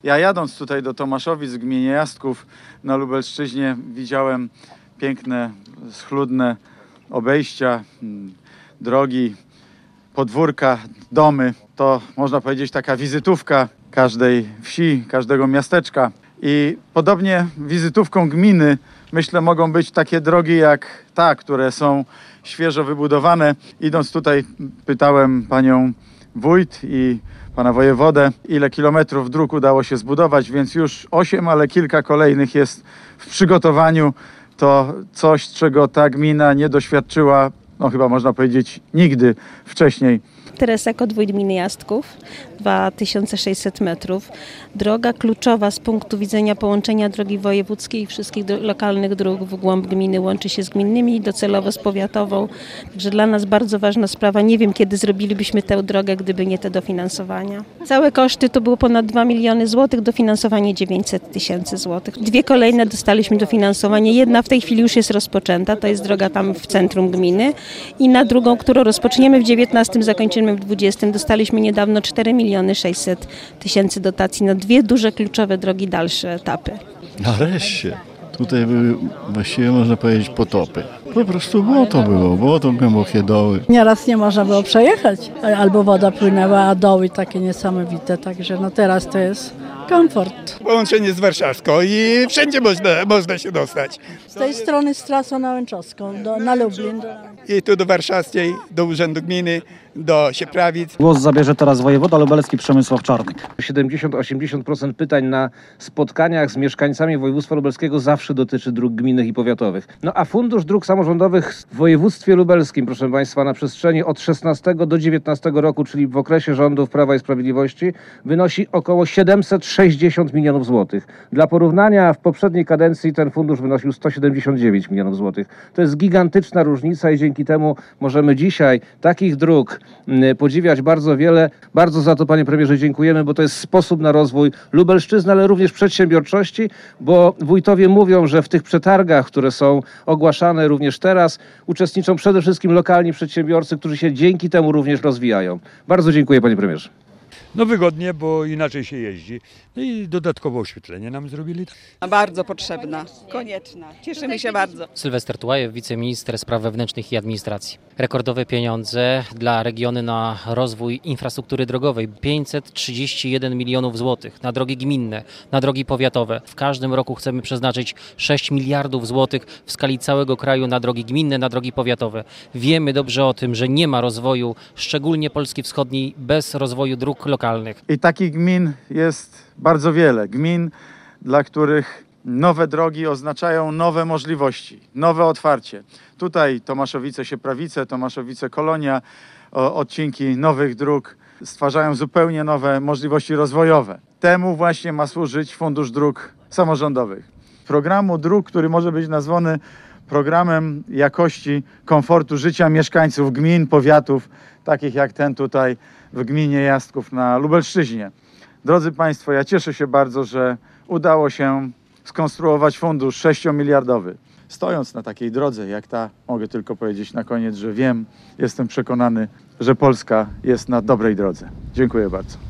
Ja jadąc tutaj do Tomaszowic w gminie Jastków na Lubelszczyźnie widziałem piękne, schludne obejścia, drogi, podwórka, domy. To można powiedzieć taka wizytówka każdej wsi, każdego miasteczka. I podobnie wizytówką gminy, myślę, mogą być takie drogi jak ta, które są świeżo wybudowane. Idąc tutaj pytałem panią wójt i pana wojewodę, ile kilometrów dróg udało się zbudować, więc już 8, ale kilka kolejnych jest w przygotowaniu. To coś, czego ta gmina nie doświadczyła, no chyba można powiedzieć, nigdy wcześniej. Teresa Kot, wójt gminy Jastków, 2600 metrów. Droga kluczowa z punktu widzenia połączenia drogi wojewódzkiej i wszystkich lokalnych dróg w głąb gminy łączy się z gminnymi i docelowo z powiatową. Także dla nas bardzo ważna sprawa. Nie wiem, kiedy zrobilibyśmy tę drogę, gdyby nie te dofinansowania. Całe koszty to było ponad 2 miliony złotych, dofinansowanie 900 tysięcy złotych. 2 kolejne dostaliśmy dofinansowanie. Jedna w tej chwili już jest rozpoczęta, to jest droga tam w centrum gminy i na drugą, którą rozpoczniemy w 19, zakończymy w 20. Dostaliśmy niedawno 4 miliony 600 tysięcy dotacji na 2 duże, kluczowe drogi, dalsze etapy. Nareszcie. Tutaj były właściwie, można powiedzieć, potopy. Po prostu błoto, głębokie doły. Nieraz nie można było przejechać, albo woda płynęła, a doły takie niesamowite, także no teraz to jest komfort. Połączenie z warszawską i wszędzie można się dostać. Z tej strony z trasą na Łęczowską, na Lublin. I tu do Warszawskiej, do Urzędu Gminy, do Sieprawic. Głos zabierze teraz wojewoda lubelski Przemysław Czarnek. 70-80% pytań na spotkaniach z mieszkańcami województwa lubelskiego zawsze dotyczy dróg gminnych i powiatowych. No a Fundusz Dróg Samorządowych w województwie lubelskim, proszę Państwa, na przestrzeni od 16 do 19 roku, czyli w okresie rządów Prawa i Sprawiedliwości, wynosi około 760 milionów złotych. Dla porównania w poprzedniej kadencji ten fundusz wynosił 179 milionów złotych. To jest gigantyczna różnica i dzięki temu możemy dzisiaj takich dróg podziwiać bardzo wiele. Bardzo za to, panie premierze, dziękujemy, bo to jest sposób na rozwój Lubelszczyzny, ale również przedsiębiorczości, bo wójtowie mówią, że w tych przetargach, które są ogłaszane również teraz, uczestniczą przede wszystkim lokalni przedsiębiorcy, którzy się dzięki temu również rozwijają. Bardzo dziękuję, panie premierze. No wygodnie, bo inaczej się jeździ. No i dodatkowe oświetlenie nam zrobili. Bardzo potrzebna, konieczna. Cieszymy się bardzo. Sylwester Tułajew, wiceminister spraw wewnętrznych i administracji. Rekordowe pieniądze dla regionu na rozwój infrastruktury drogowej. 531 milionów złotych na drogi gminne, na drogi powiatowe. W każdym roku chcemy przeznaczyć 6 miliardów złotych w skali całego kraju na drogi gminne, na drogi powiatowe. Wiemy dobrze o tym, że nie ma rozwoju, szczególnie Polski Wschodniej, bez rozwoju dróg lokalnych. I takich gmin jest bardzo wiele. Gmin, dla których nowe drogi oznaczają nowe możliwości, nowe otwarcie. Tutaj Tomaszowice-Sieprawice, Tomaszowice-Kolonia, odcinki nowych dróg stwarzają zupełnie nowe możliwości rozwojowe. Temu właśnie ma służyć Fundusz Dróg Samorządowych. Programu dróg, który może być nazwany programem jakości komfortu życia mieszkańców gmin, powiatów, takich jak ten tutaj w gminie Jastków na Lubelszczyźnie. Drodzy Państwo, ja cieszę się bardzo, że udało się skonstruować fundusz 6-miliardowy. Stojąc na takiej drodze jak ta, mogę tylko powiedzieć na koniec, że jestem przekonany, że Polska jest na dobrej drodze. Dziękuję bardzo.